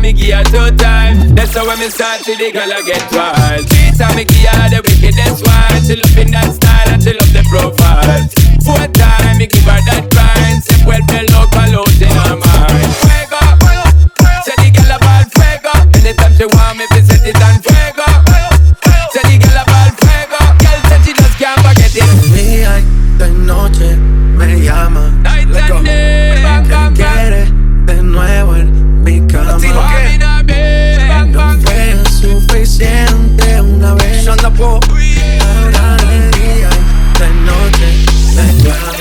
me give her 2 times. That's how when me start to the girl I get wild. 3 times me give her the wickedest one. She love in that style and she love the profile. 4 times me give her that grind. Say well the local out in her mind. Fuego, say the girl about fuego. Anytime she want me, we set it on fuego. Say the girl about fuego. Girl said she just can't forget it. Día y de noche me llama. Night and day. Que quiere de nuevo en mi cama. No fue suficiente una vez. Ahora de día y de noche me llama.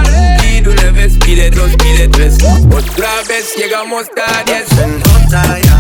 Otra vez llegamos a 10. Se nota ya